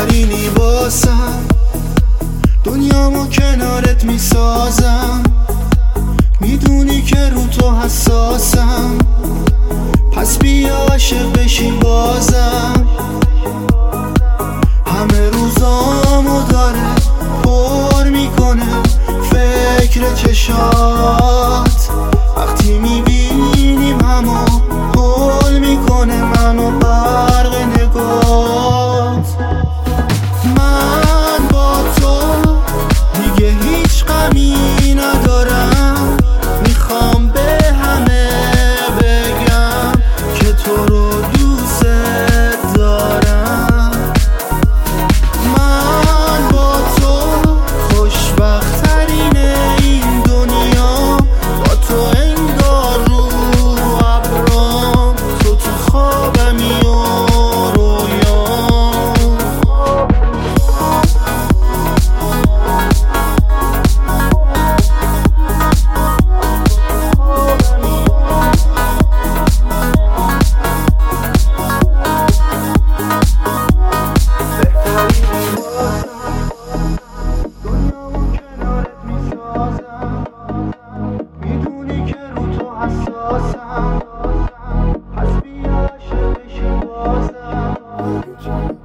بهترینی واسم، دنیامو کنارت میسازم. میدونی که رو تو حساسم، پس بیا عاشق بشیم بازم. همه روزامو داره پر میکنه فکر چشات، وقتی میبینیم همو حل میکنه منو غرق نگات. من با تو دیگه هیچ غمی ندارم، میخوام به همه بگم که تو رو دوست دارم. من با تو خوشبخت ترین این دنیا، با تو انگار رو ابرام، تو خوابمی و رویام. میدونی که رو تو حساسم، پس بیا عاشق بشیم بازم.